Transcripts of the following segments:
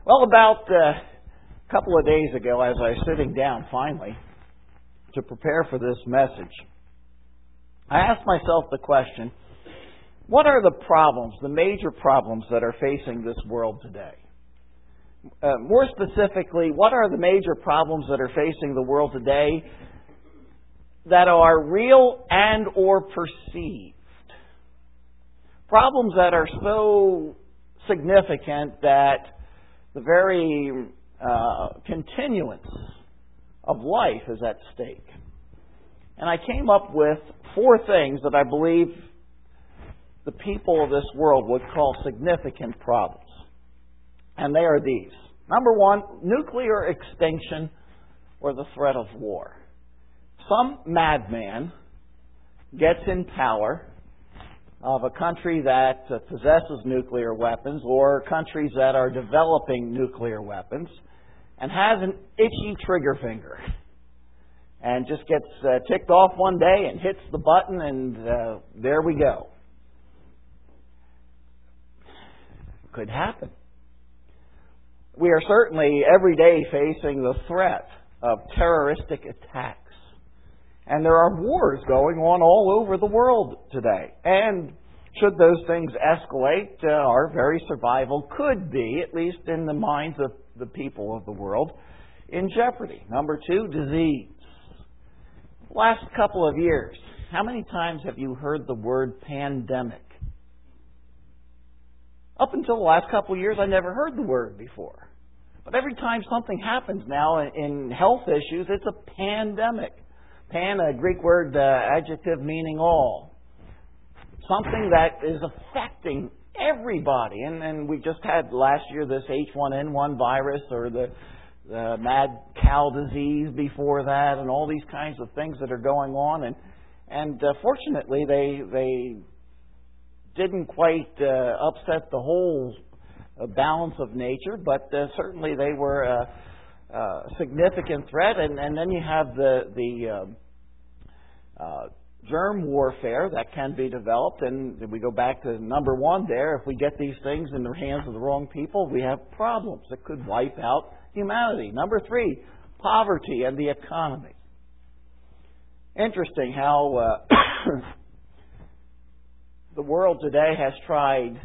Well, about a couple of days ago, as I was sitting down finally to prepare for this message, I asked myself the question, what are the problems, the major problems that are facing this world today? More specifically, what are the major problems that are facing the world today that are real and or perceived? Problems that are so significant that the very continuance of life is at stake. And I came up with 4 things that I believe the people of this world would call significant problems. And they are these. Number 1, nuclear extinction or the threat of war. Some madman gets in power of a country that possesses nuclear weapons or countries that are developing nuclear weapons and has an itchy trigger finger and just gets ticked off one day and hits the button and there we go. Could happen. We are certainly every day facing the threat of terroristic attacks. And there are wars going on all over the world today. And should those things escalate, our very survival could be, at least in the minds of the people of the world, in jeopardy. Number 2, disease. Last couple of years, how many times have you heard the word pandemic? Up until the last couple of years, I never heard the word before. But every time something happens now in health issues, it's a pandemic. Pan, a Greek word, adjective meaning all. Something that is affecting everybody. And we just had last year this H1N1 virus or the mad cow disease before that and all these kinds of things that are going on. And fortunately, they didn't quite upset the whole balance of nature, but certainly they were a significant threat. And then you have the germ warfare that can be developed. And we go back to number 1 there. If we get these things in the hands of the wrong people, we have problems that could wipe out humanity. Number 3, poverty and the economy. Interesting how the world today has tried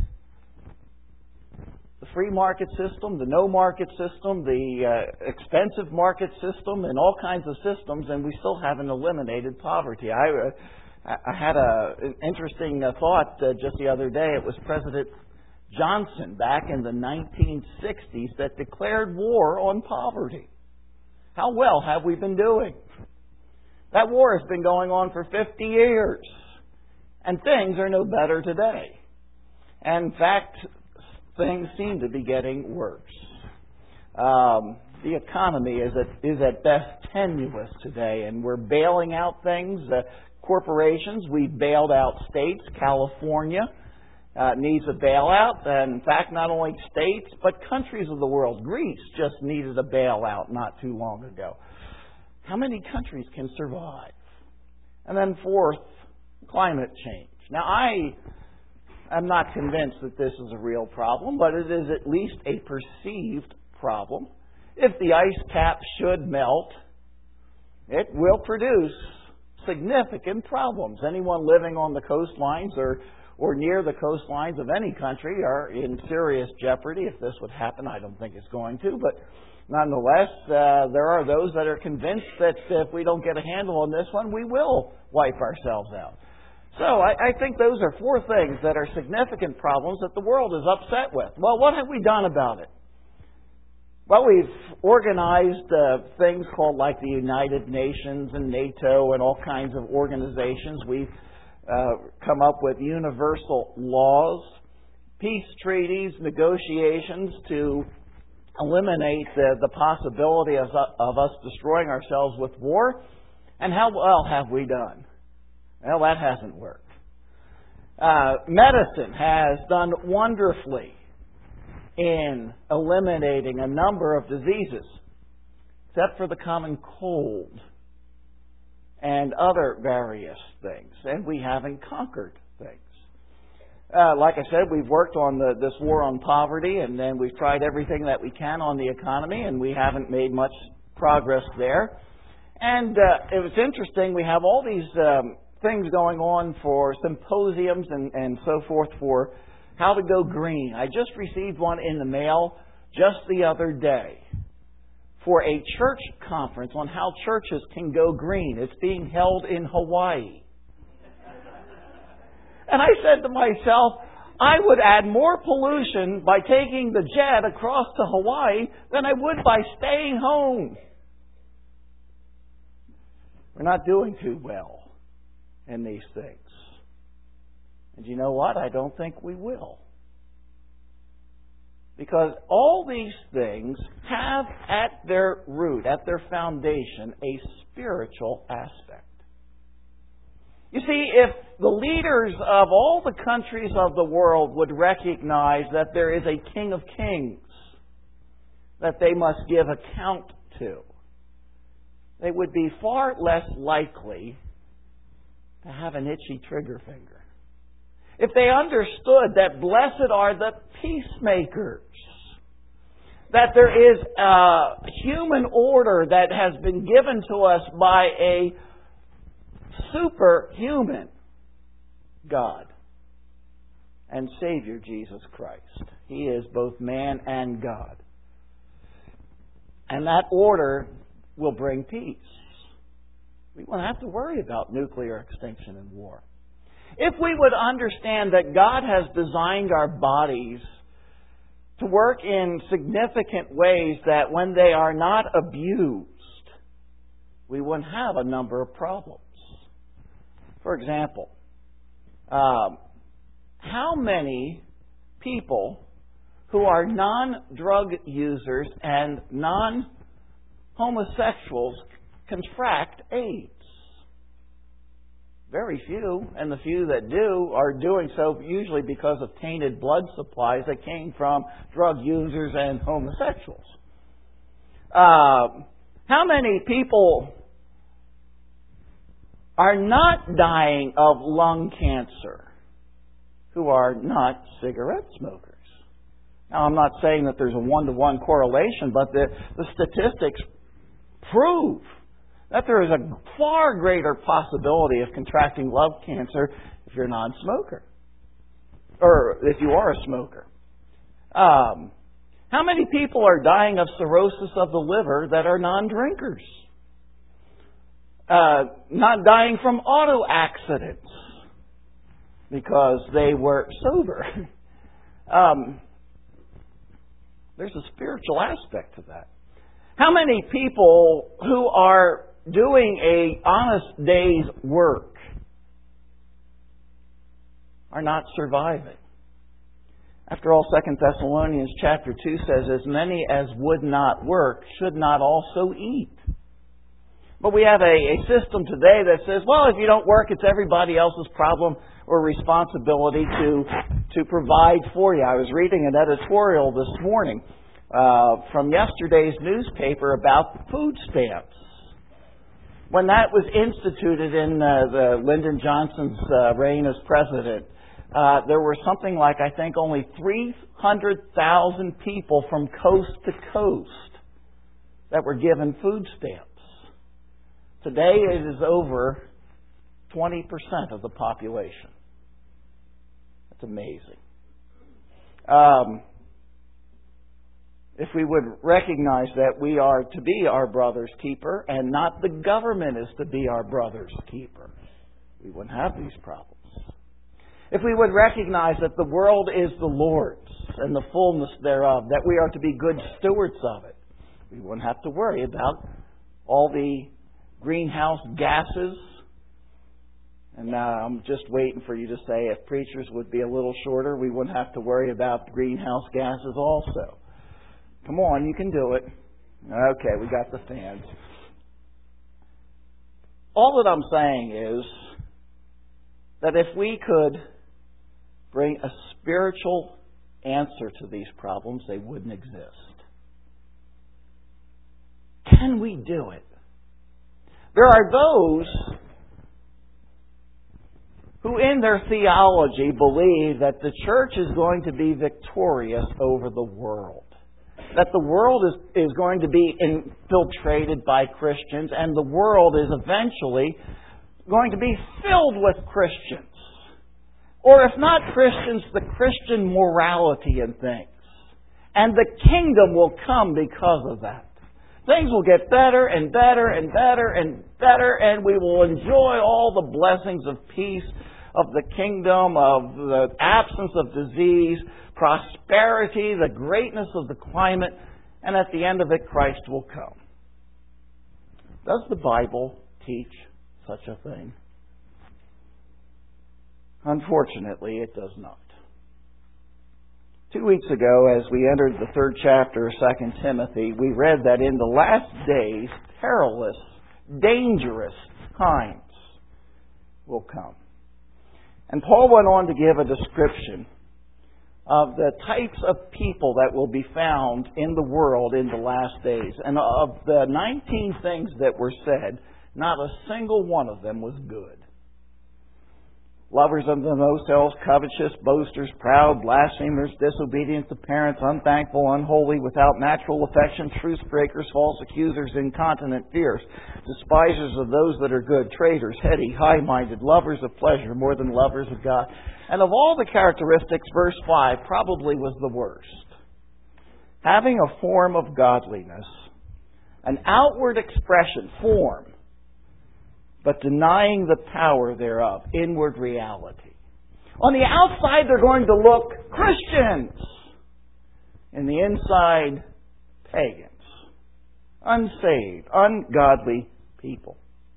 the free market system, the no market system, the expensive market system, and all kinds of systems, and we still haven't eliminated poverty. I had an interesting thought just the other day. It was President Johnson back in the 1960s that declared war on poverty. How well have we been doing? That war has been going on for 50 years. And things are no better today. And in fact, things seem to be getting worse. The economy is at best tenuous today, and we're bailing out things. Corporations, we've bailed out states. California needs a bailout. And in fact, not only states, but countries of the world. Greece just needed a bailout not too long ago. How many countries can survive? And then 4th, climate change. Now, I am not convinced that this is a real problem, but it is at least a perceived problem. If the ice cap should melt, it will produce significant problems. Anyone living on the coastlines or near the coastlines of any country are in serious jeopardy if this would happen. I don't think it's going to, but nonetheless, there are those that are convinced that if we don't get a handle on this one, we will wipe ourselves out. So I think those are 4 things that are significant problems that the world is upset with. Well, what have we done about it? Well, we've organized things called like the United Nations and NATO and all kinds of organizations. We've come up with universal laws, peace treaties, negotiations to eliminate the possibility of us destroying ourselves with war. And how well have we done? Well, that hasn't worked. Medicine has done wonderfully in eliminating a number of diseases, except for the common cold and other various things. And we haven't conquered things. Like I said, we've worked on this war on poverty, and then we've tried everything that we can on the economy, and we haven't made much progress there. And it was interesting, we have all these things going on for symposiums and so forth for how to go green. I just received one in the mail just the other day for a church conference on how churches can go green. It's being held in Hawaii. And I said to myself, I would add more pollution by taking the jet across to Hawaii than I would by staying home. We're not doing too well in these things. And you know what? I don't think we will. Because all these things have at their root, at their foundation, a spiritual aspect. You see, if the leaders of all the countries of the world would recognize that there is a King of Kings that they must give account to, they would be far less likely to have an itchy trigger finger. If they understood that blessed are the peacemakers, that there is a human order that has been given to us by a superhuman God and Savior Jesus Christ. He is both man and God. And that order will bring peace. We won't have to worry about nuclear extinction and war. If we would understand that God has designed our bodies to work in significant ways that when they are not abused, we wouldn't have a number of problems. For example, how many people who are non-drug users and non-homosexuals contract AIDS? Very few, and the few that do are doing so usually because of tainted blood supplies that came from drug users and homosexuals. How many people are not dying of lung cancer who are not cigarette smokers? Now, I'm not saying that there's a one-to-one correlation, but the statistics prove that there is a far greater possibility of contracting lung cancer if you're a non-smoker, or if you are a smoker. How many people are dying of cirrhosis of the liver that are non-drinkers? Not dying from auto accidents because they were sober. There's a spiritual aspect to that. How many people who are doing a honest day's work are not surviving? After all, 2 Thessalonians chapter 2 says, as many as would not work should not also eat. But we have a system today that says, well, if you don't work, it's everybody else's problem or responsibility to provide for you. I was reading an editorial this morning from yesterday's newspaper about food stamps. When that was instituted in the Lyndon Johnson's reign as president, there were something like, I think, only 300,000 people from coast to coast that were given food stamps. Today it is over 20% of the population. That's amazing. If we would recognize that we are to be our brother's keeper and not the government is to be our brother's keeper, we wouldn't have these problems. If we would recognize that the world is the Lord's and the fullness thereof, that we are to be good stewards of it, we wouldn't have to worry about all the greenhouse gases. And I'm just waiting for you to say if preachers would be a little shorter, we wouldn't have to worry about greenhouse gases also. Come on, you can do it. Okay, we got the fans. All that I'm saying is that if we could bring a spiritual answer to these problems, they wouldn't exist. Can we do it? There are those who in their theology believe that the church is going to be victorious over the world. That the world is going to be infiltrated by Christians, and the world is eventually going to be filled with Christians. Or if not Christians, the Christian morality and things. And the kingdom will come because of that. Things will get better and better and better and better, and we will enjoy all the blessings of peace, of the kingdom, of the absence of disease, prosperity, the greatness of the climate, and at the end of it, Christ will come. Does the Bible teach such a thing? Unfortunately, it does not. 2 weeks ago, as we entered the 3rd chapter of 2 Timothy, we read that in the last days, perilous, dangerous times will come. And Paul went on to give a description of the types of people that will be found in the world in the last days. And of the 19 things that were said, not a single one of them was good. Lovers of themselves, covetous, boasters, proud, blasphemers, disobedient to parents, unthankful, unholy, without natural affection, truce breakers, false accusers, incontinent, fierce, despisers of those that are good, traitors, heady, high-minded, lovers of pleasure more than lovers of God. And of all the characteristics, verse 5 probably was the worst. Having a form of godliness, an outward expression, form, but denying the power thereof, inward reality. On the outside, they're going to look Christians. In the inside, pagans. Unsaved, ungodly people.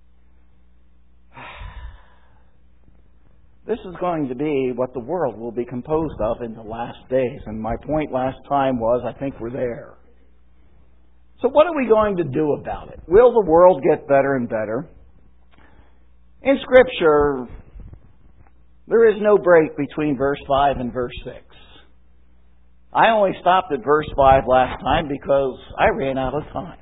This is going to be what the world will be composed of in the last days. And my point last time was, I think we're there. So what are we going to do about it? Will the world get better and better? In Scripture, there is no break between verse 5 and verse 6. I only stopped at verse 5 last time because I ran out of time.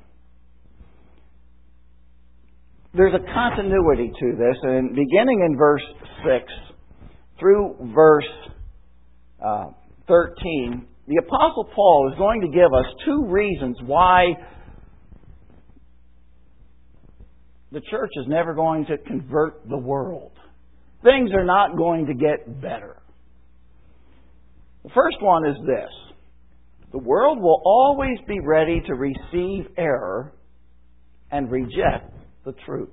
There's a continuity to this, and beginning in verse 6 through verse 13, the Apostle Paul is going to give us 2 reasons why the church is never going to convert the world. Things are not going to get better. The first one is this. The world will always be ready to receive error and reject the truth.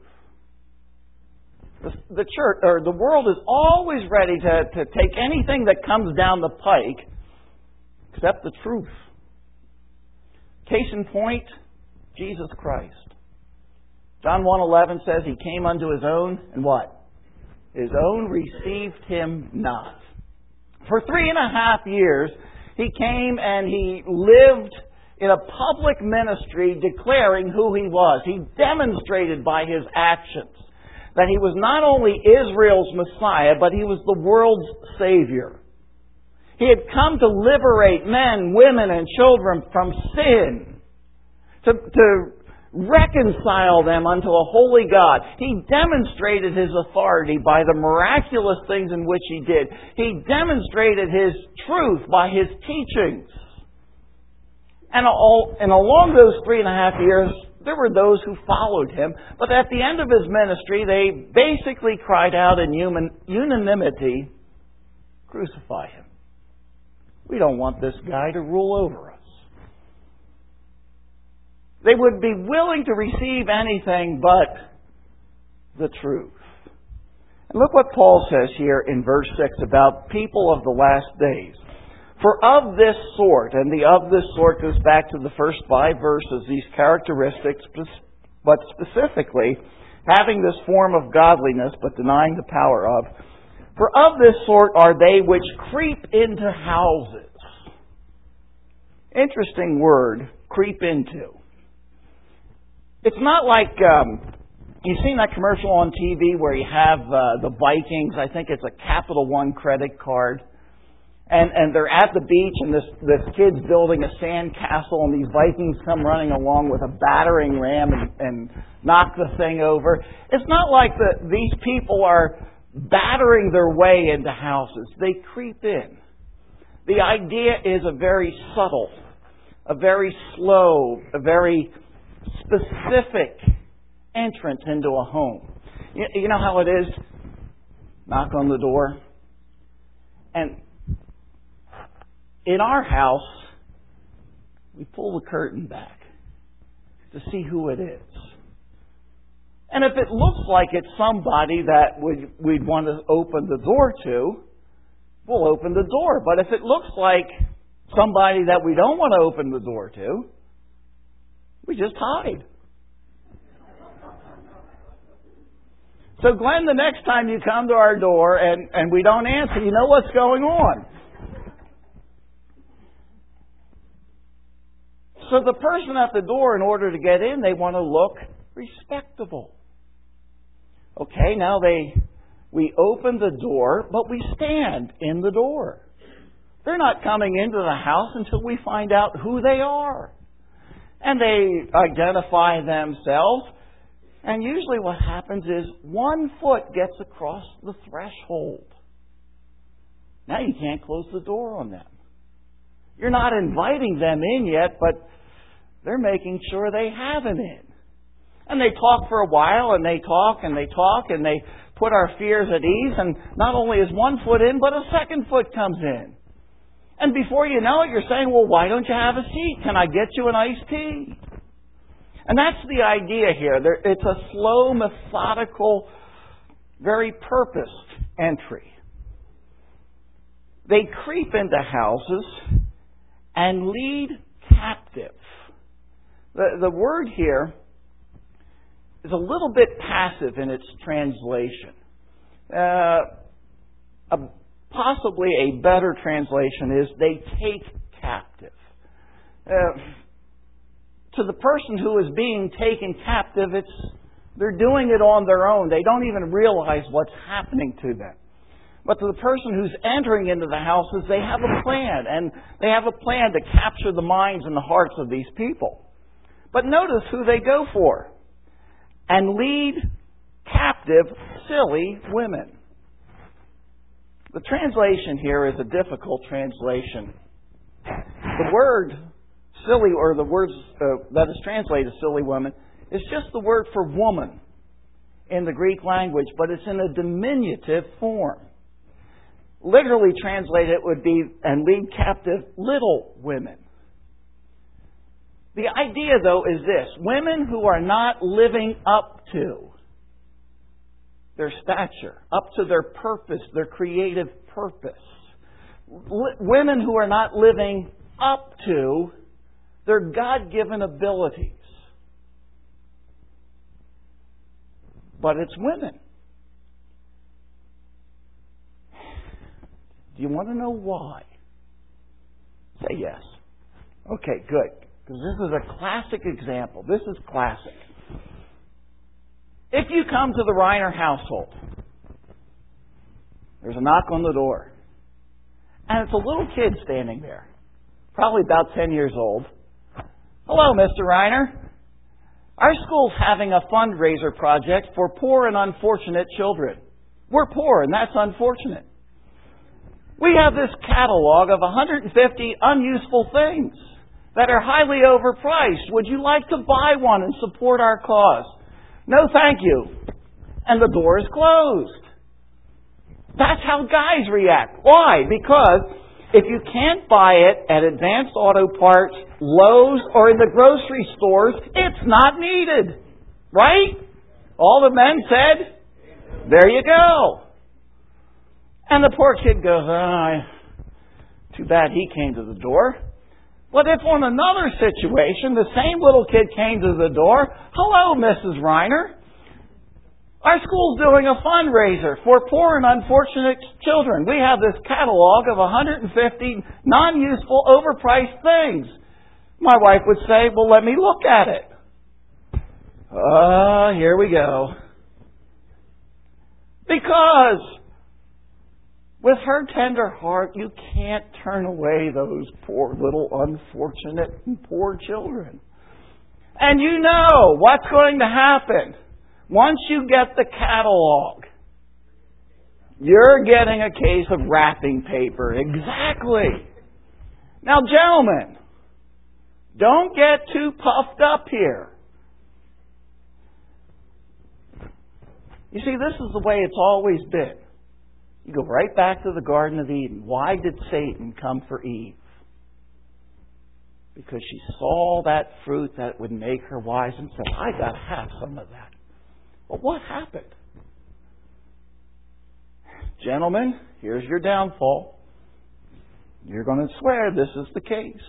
The church, or the world is always ready to take anything that comes down the pike except the truth. Case in point, Jesus Christ. John 1:11 says He came unto His own, and what? His own received Him not. For 3.5 years, He came and He lived in a public ministry declaring who He was. He demonstrated by His actions that He was not only Israel's Messiah, but He was the world's Savior. He had come to liberate men, women, and children from sin, to reconcile them unto a holy God. He demonstrated His authority by the miraculous things in which He did. He demonstrated His truth by His teachings. And along those 3.5 years, there were those who followed Him. But at the end of His ministry, they basically cried out in unanimity, "Crucify Him. We don't want this guy to rule over us." They would be willing to receive anything but the truth. And look what Paul says here in verse 6 about people of the last days. For of this sort, and the of this sort goes back to the first 5 verses, these characteristics, but specifically, having this form of godliness but denying the power of. For of this sort are they which creep into houses. Interesting word, creep into. It's not like, you've seen that commercial on TV where you have the Vikings, I think it's a Capital One credit card, and they're at the beach and this kid's building a sand castle and these Vikings come running along with a battering ram and knock the thing over. It's not like these people are battering their way into houses. They creep in. The idea is a very subtle, a very slow, a very specific entrance into a home. You know how it is? Knock on the door. And in our house, we pull the curtain back to see who it is. And if it looks like it's somebody that we'd want to open the door to, we'll open the door. But if it looks like somebody that we don't want to open the door to, we just hide. So Glenn, the next time you come to our door and we don't answer, you know what's going on. So the person at the door, in order to get in, they want to look respectable. Okay, now we open the door, but we stand in the door. They're not coming into the house until we find out who they are. And they identify themselves. And usually what happens is one foot gets across the threshold. Now you can't close the door on them. You're not inviting them in yet, but they're making sure they have an in. And they talk for a while, and they talk, and they talk, and they put our fears at ease. And not only is one foot in, but a second foot comes in. And before you know it, you're saying, well, why don't you have a seat? Can I get you an iced tea? And that's the idea here. It's a slow, methodical, very purposed entry. They creep into houses and lead captive. The word here is a little bit passive in its translation. Possibly a better translation is they take captive. To the person who is being taken captive, they're doing it on their own. They don't even realize what's happening to them. But to the person who's entering into the houses, they have a plan. And they have a plan to capture the minds and the hearts of these people. But notice who they go for. And lead captive silly women. The translation here is a difficult translation. The word silly, or the words that is translated silly woman, is just the word for woman in the Greek language, but it's in a diminutive form. Literally translated, it would be, and lead captive little women. The idea, though, is this. Women who are not living up to their stature, up to their purpose, their creative purpose. Women who are not living up to their God-given abilities. But it's women. Do you want to know why? Say yes. Okay, good. Because this is a classic example. This is classic. If you come to the Reiner household, there's a knock on the door. And it's a little kid standing there. Probably about 10 years old. Hello, Mr. Reiner. Our school's having a fundraiser project for poor and unfortunate children. We're poor, and that's unfortunate. We have this catalog of 150 unuseful things that are highly overpriced. Would you like to buy one and support our cause? No, thank you. And the door is closed. That's how guys react. Why? Because if you can't buy it at Advanced Auto Parts, Lowe's, or in the grocery stores, it's not needed. Right? All the men said, there you go. And the poor kid goes, too bad he came to the door. But if on another situation, the same little kid came to the door, hello, Mrs. Reiner. Our school's doing a fundraiser for poor and unfortunate children. We have this catalog of 150 non-useful, overpriced things. My wife would say, well, let me look at it. Here we go. Because with her tender heart, you can't turn away those poor little unfortunate and poor children. And you know what's going to happen. Once you get the catalog, You're getting a case of wrapping paper. Exactly. Now, gentlemen, don't get too puffed up here. You see, this is the way it's always been. You go right back to the Garden of Eden. Why did Satan come for Eve? Because she saw that fruit that would make her wise and said, I got to have some of that. Well, what happened? Gentlemen, here's your downfall. You're going to swear this is the case.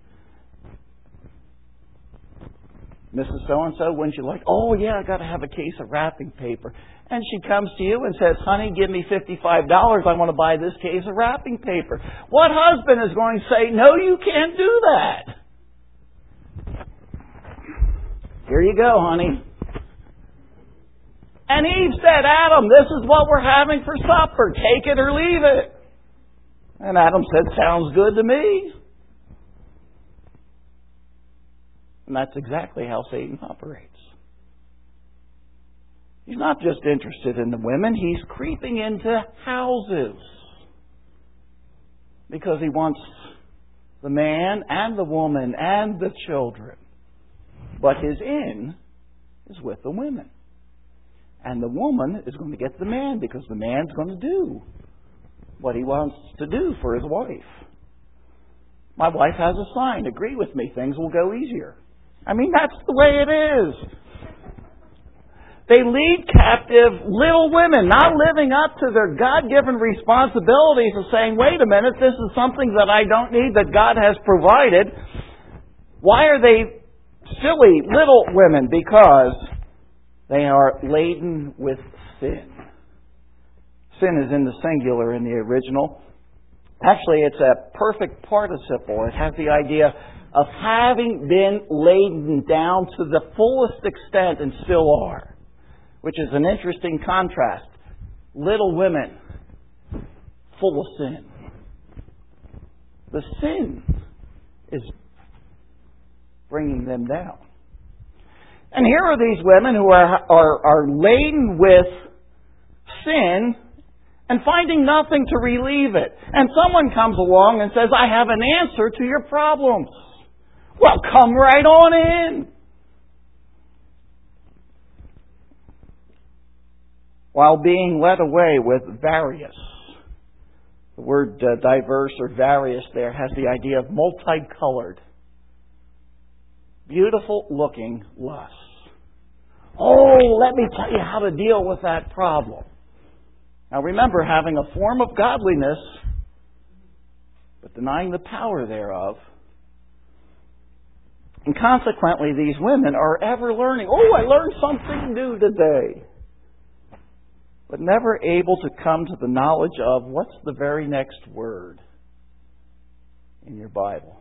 Mrs. So-and-so, wouldn't you like, oh yeah, I got to have a case of wrapping paper. And she comes to you and says, honey, give me $55. I want to buy this case of wrapping paper. What husband is going to say, no, you can't do that? Here you go, honey. And Eve said, Adam, this is what we're having for supper. Take it or leave it. And Adam said, sounds good to me. And that's exactly how Satan operates. He's not just interested in the women. He's creeping into houses. Because he wants the man and the woman and the children. But his in is with the women. And the woman is going to get the man because the man's going to do what he wants to do for his wife. My wife has a sign. Agree with me. Things will go easier. I mean, that's the way it is. They lead captive little women, not living up to their God-given responsibilities of saying, wait a minute, this is something that I don't need that God has provided. Why are they silly little women? Because they are laden with sin. Sin is in the singular in the original. Actually, it's a perfect participle. It has the idea of having been laden down to the fullest extent and still are, which is an interesting contrast. Little women, full of sin. The sin is bringing them down. And here are these women who are laden with sin and finding nothing to relieve it. And someone comes along and says, I have an answer to your problems. Well, come right on in. While being led away with various. The word diverse or various there has the idea of multicolored. Beautiful looking lusts. Oh, let me tell you how to deal with that problem. Now remember, having a form of godliness, but denying the power thereof. And consequently, these women are ever learning. Oh, I learned something new today. But never able to come to the knowledge of what's the very next word in your Bible.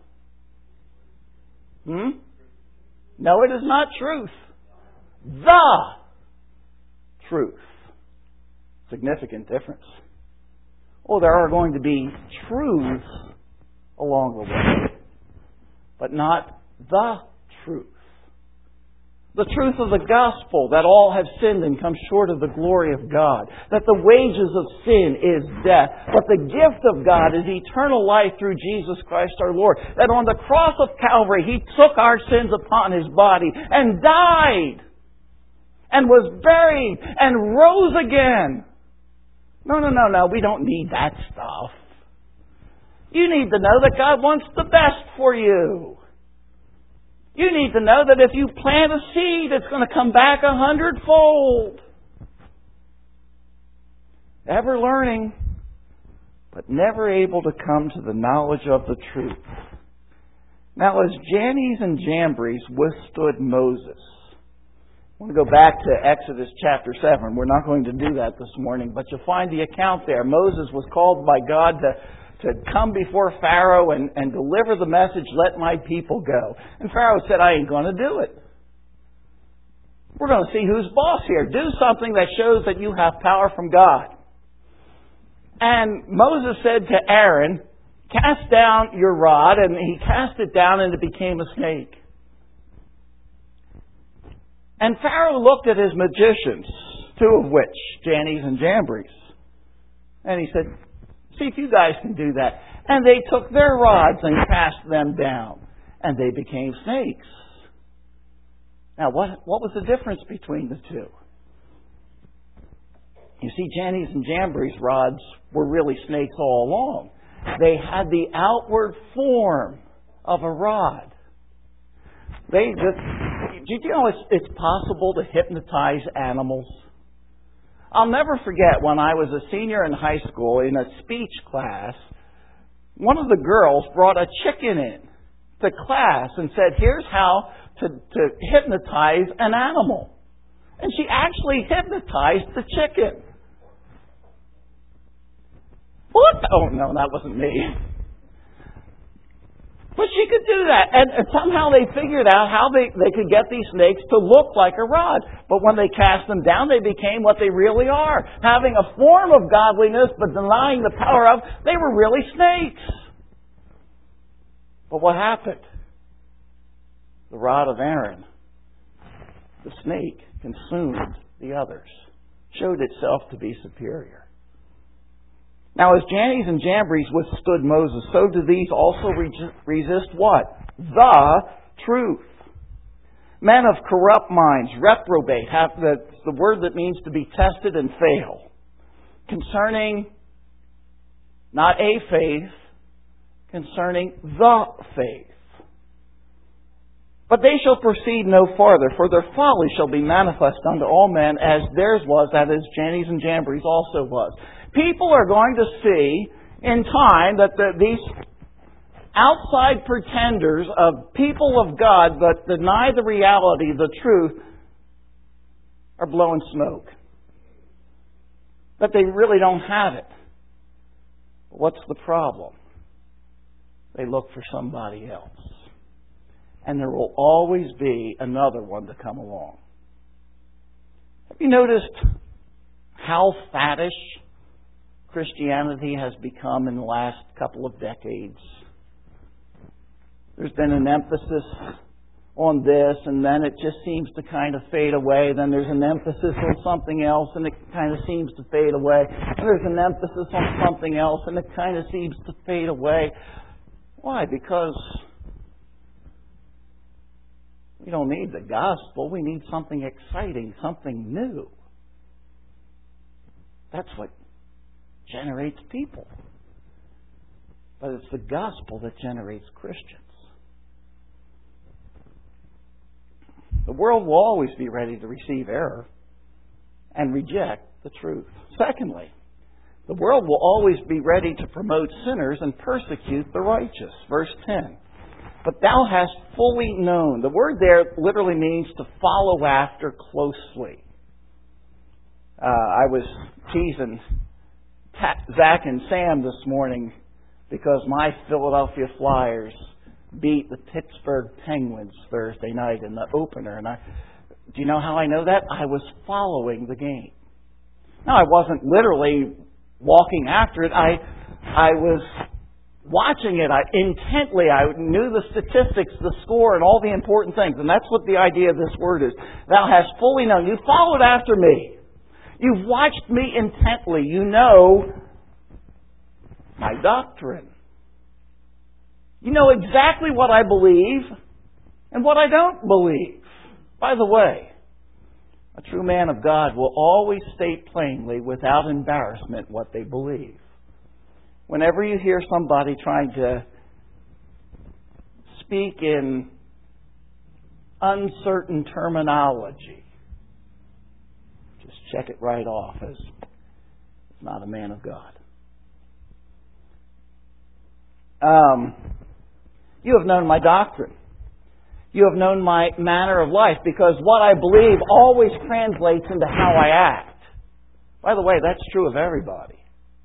No, it is not truth. The truth. Significant difference. Oh, there are going to be truths along the way, but not the truth. The truth of the gospel, that all have sinned and come short of the glory of God. That the wages of sin is death. But the gift of God is eternal life through Jesus Christ our Lord. That on the cross of Calvary, He took our sins upon His body and died. And was buried and rose again. No. We don't need that stuff. You need to know that God wants the best for you. You need to know that if you plant a seed, it's going to come back 100-fold. Ever learning, but never able to come to the knowledge of the truth. Now, as Jannes and Jambres withstood Moses, I want to go back to Exodus chapter 7. We're not going to do that this morning, but you'll find the account there. Moses was called by God to come before Pharaoh and deliver the message, let my people go. And Pharaoh said, I ain't going to do it. We're going to see who's boss here. Do something that shows that you have power from God. And Moses said to Aaron, cast down your rod, and he cast it down and it became a snake. And Pharaoh looked at his magicians, two of which, Jannes and Jambres. And he said, see if you guys can do that. And they took their rods and cast them down. And they became snakes. Now, what was the difference between the two? You see, Jannes and Jambres rods were really snakes all along. They had the outward form of a rod. Did you know it's possible to hypnotize animals? I'll never forget when I was a senior in high school in a speech class, one of the girls brought a chicken in to class and said, here's how to hypnotize an animal. And she actually hypnotized the chicken. What? Oh, no, that wasn't me. But she could do that. And somehow they figured out how they could get these snakes to look like a rod. But when they cast them down, they became what they really are. Having a form of godliness, but denying the power of, they were really snakes. But what happened? The rod of Aaron, the snake, consumed the others. Showed itself to be superior. Now, as Jannes and Jambres withstood Moses, so do these also resist what? The truth. Men of corrupt minds, reprobate, have the word that means to be tested and fail. Concerning not a faith, concerning the faith. But they shall proceed no farther, for their folly shall be manifest unto all men, as theirs was, that is, Jannes and Jambres also was. People are going to see in time that these outside pretenders of people of God that deny the reality, the truth, are blowing smoke. That they really don't have it. What's the problem? They look for somebody else. And there will always be another one to come along. Have you noticed how faddish Christianity has become in the last couple of decades? There's been an emphasis on this, and then it just seems to kind of fade away. Then there's an emphasis on something else, and it kind of seems to fade away. And there's an emphasis on something else, and it kind of seems to fade away. Why? Because we don't need the gospel. We need something exciting, something new. That's what generates people. But it's the gospel that generates Christians. The world will always be ready to receive error and reject the truth. Secondly, the world will always be ready to promote sinners and persecute the righteous. Verse 10. But thou hast fully known. The word there literally means to follow after closely. I was teasing Zach and Sam this morning because my Philadelphia Flyers beat the Pittsburgh Penguins Thursday night in the opener. And do you know how I know that? I was following the game. Now, I wasn't literally walking after it. I was watching it intently. I knew the statistics, the score, and all the important things. And that's what the idea of this word is. Thou hast fully known. You followed after me. You've watched me intently. You know my doctrine. You know exactly what I believe and what I don't believe. By the way, a true man of God will always state plainly, without embarrassment, what they believe. Whenever you hear somebody trying to speak in uncertain terminology, just check it right off as it's not a man of God. You have known my doctrine. You have known my manner of life, because what I believe always translates into how I act. By the way, that's true of everybody.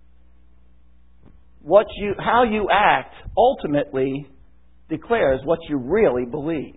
How you act ultimately declares what you really believe.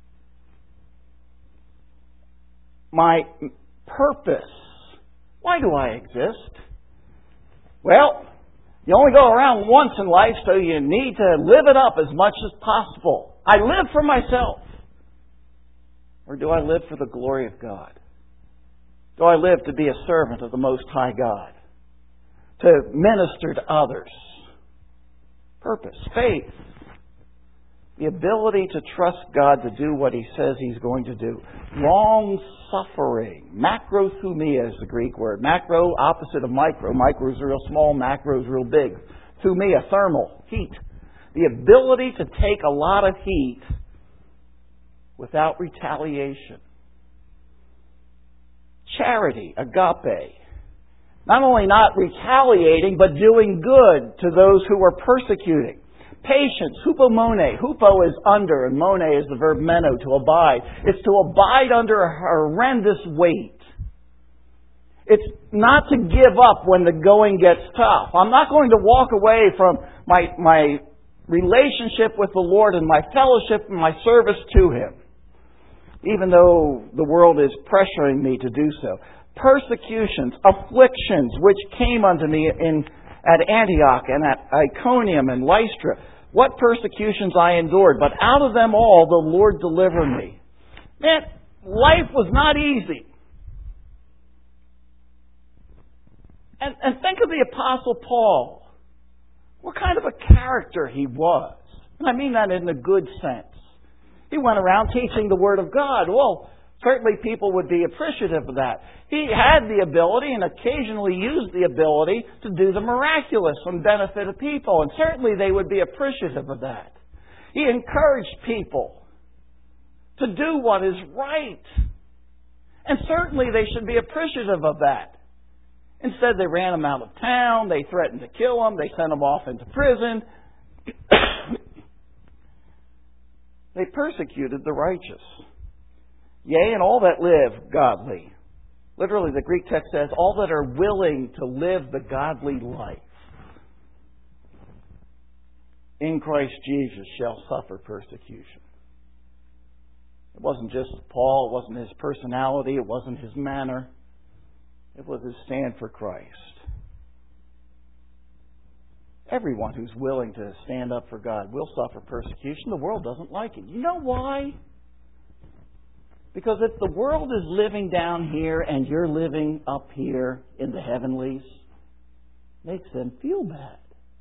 My purpose. Why do I exist? Well, you only go around once in life, so you need to live it up as much as possible. I live for myself. Or do I live for the glory of God? Do I live to be a servant of the Most High God? to minister to others. Purpose, faith, the ability to trust God to do what He says He's going to do. Long-suffering. Macrothumia is the Greek word. Macro, opposite of micro. Micro is real small, macro is real big. Thumia, thermal, heat. The ability to take a lot of heat without retaliation. Charity, agape. Not only not retaliating, but doing good to those who are persecuting. Patience, hupomone. Hupo is under, and mone is the verb meno, to abide. It's to abide under a horrendous weight. It's not to give up when the going gets tough. I'm not going to walk away from my relationship with the Lord and my fellowship and my service to Him, even though the world is pressuring me to do so. Persecutions, afflictions, which came unto me at Antioch and at Iconium and Lystra. What persecutions I endured, but out of them all the Lord delivered me. Man, life was not easy. And think of the Apostle Paul. What kind of a character he was. And I mean that in a good sense. He went around teaching the Word of God. Well, certainly people would be appreciative of that. He had the ability and occasionally used the ability to do the miraculous on benefit of people. And certainly they would be appreciative of that. He encouraged people to do what is right. And certainly they should be appreciative of that. Instead, they ran him out of town. They threatened to kill him. They sent him off into prison. They persecuted the righteous. Yea, and all that live godly. Literally, the Greek text says, all that are willing to live the godly life in Christ Jesus shall suffer persecution. It wasn't just Paul. It wasn't his personality. It wasn't his manner. It was his stand for Christ. Everyone who's willing to stand up for God will suffer persecution. The world doesn't like it. You know why? Because if the world is living down here and you're living up here in the heavenlies, it makes them feel bad.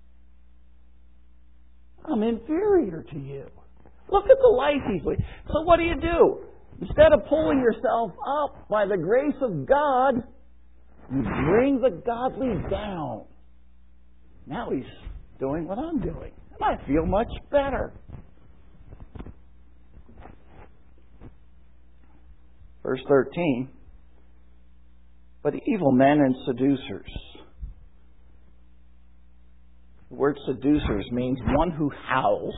I'm inferior to you. Look at the life he's leading. So what do? Instead of pulling yourself up by the grace of God, you bring the godly down. Now he's doing what I'm doing. And I feel much better. Verse 13. But evil men and seducers. The word seducers means one who howls.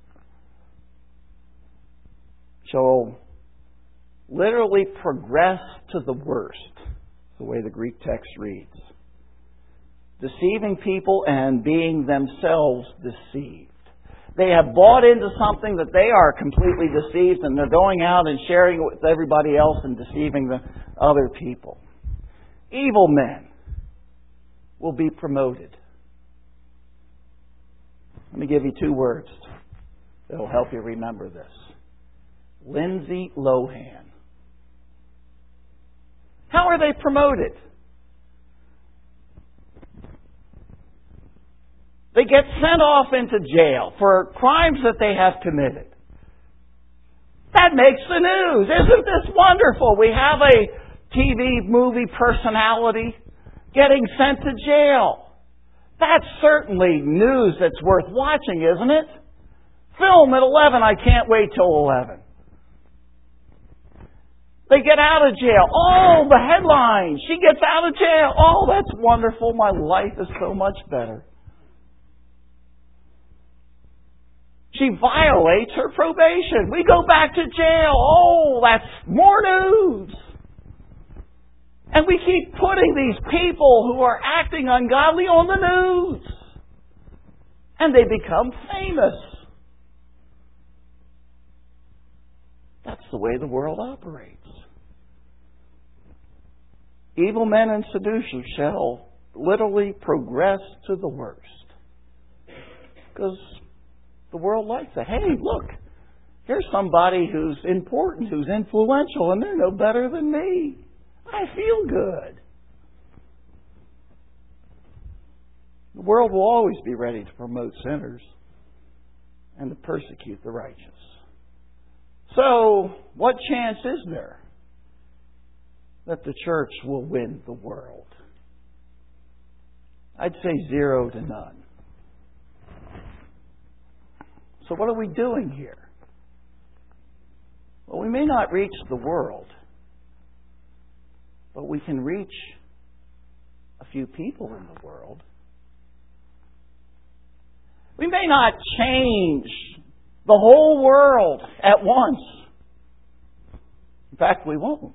Shall literally progress to the worst. The way the Greek text reads. Deceiving people and being themselves deceived. They have bought into something that they are completely deceived, and they're going out and sharing it with everybody else and deceiving the other people. Evil men will be promoted. Let me give you 2 words that will help you remember this. Lindsay Lohan. How are they promoted? They get sent off into jail for crimes that they have committed. That makes the news. Isn't this wonderful? We have a TV movie personality getting sent to jail. That's certainly news that's worth watching, isn't it? Film at 11. I can't wait till 11. They get out of jail. Oh, the headline. She gets out of jail. Oh, that's wonderful. My life is so much better. She violates her probation. We go back to jail. Oh, that's more news. And we keep putting these people who are acting ungodly on the news. And they become famous. That's the way the world operates. Evil men and seducers shall literally progress to the worst. Because the world likes it. Hey, look, here's somebody who's important, who's influential, and they're no better than me. I feel good. The world will always be ready to promote sinners and to persecute the righteous. So, what chance is there that the church will win the world? I'd say 0 to none. So what are we doing here? Well, we may not reach the world, but we can reach a few people in the world. We may not change the whole world at once. In fact, we won't.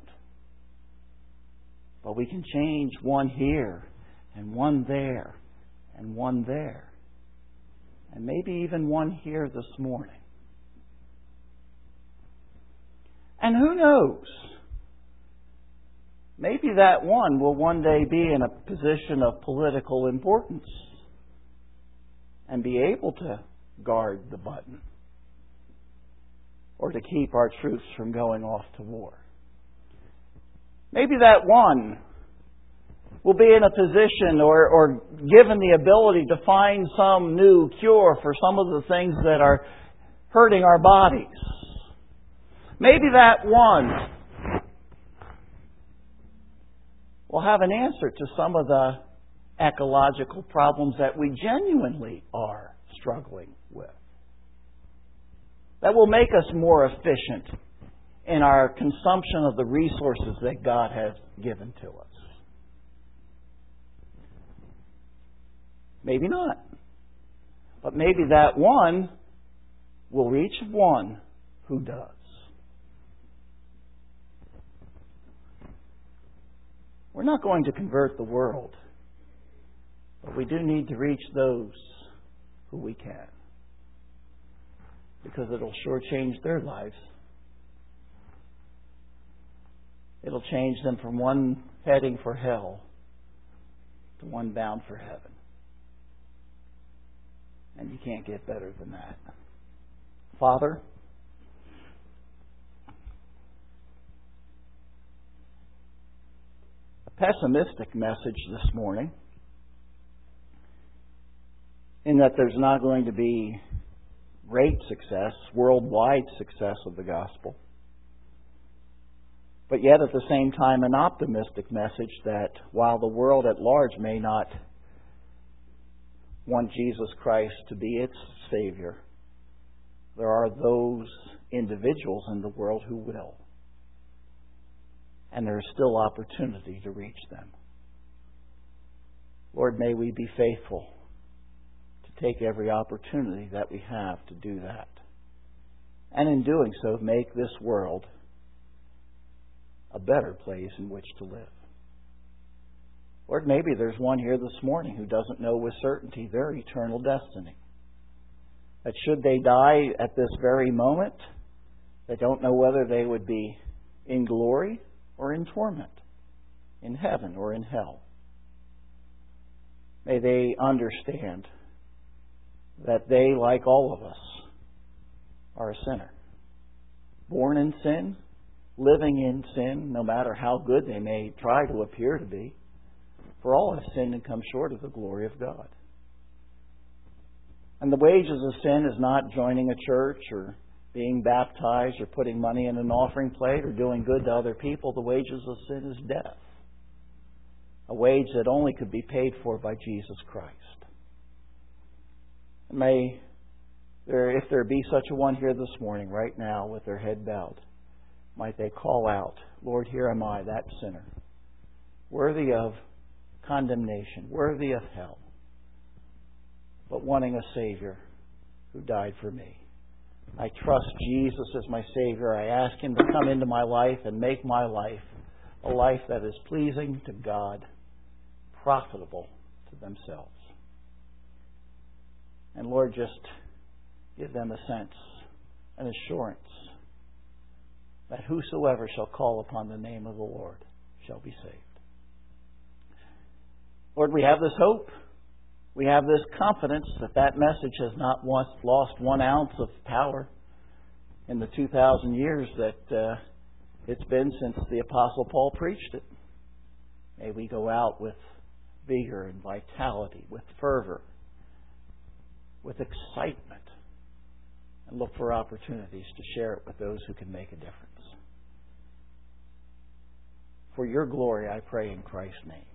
But we can change one here and one there and one there. And maybe even one here this morning. And who knows? Maybe that one will one day be in a position of political importance and be able to guard the button or to keep our troops from going off to war. Maybe that one will be in a position or given the ability to find some new cure for some of the things that are hurting our bodies. Maybe that one will have an answer to some of the ecological problems that we genuinely are struggling with. That will make us more efficient in our consumption of the resources that God has given to us. Maybe not. But maybe that one will reach one who does. We're not going to convert the world, but we do need to reach those who we can. Because it'll sure change their lives. It'll change them from one heading for hell to one bound for heaven. And you can't get better than that. Father, a pessimistic message this morning in that there's not going to be great success, worldwide success of the gospel. But yet at the same time an optimistic message that while the world at large may not want Jesus Christ to be its Savior, there are those individuals in the world who will. And there is still opportunity to reach them. Lord, may we be faithful to take every opportunity that we have to do that. And in doing so, make this world a better place in which to live. Lord, maybe there's one here this morning who doesn't know with certainty their eternal destiny. That should they die at this very moment, they don't know whether they would be in glory or in torment, in heaven or in hell. May they understand that they, like all of us, are a sinner. Born in sin, living in sin, no matter how good they may try to appear to be. For all have sinned and come short of the glory of God. And the wages of sin is not joining a church or being baptized or putting money in an offering plate or doing good to other people. The wages of sin is death. A wage that only could be paid for by Jesus Christ. And may there, if there be such a one here this morning, right now, with their head bowed, might they call out, Lord, here am I, that sinner, worthy of condemnation, worthy of hell, but wanting a Savior who died for me. I trust Jesus as my Savior. I ask Him to come into my life and make my life a life that is pleasing to God, profitable to themselves. And Lord, just give them a sense, an assurance that whosoever shall call upon the name of the Lord shall be saved. Lord, we have this hope. We have this confidence that that message has not once lost 1 ounce of power in the 2,000 years that it's been since the Apostle Paul preached it. May we go out with vigor and vitality, with fervor, with excitement, and look for opportunities to share it with those who can make a difference. For your glory, I pray in Christ's name.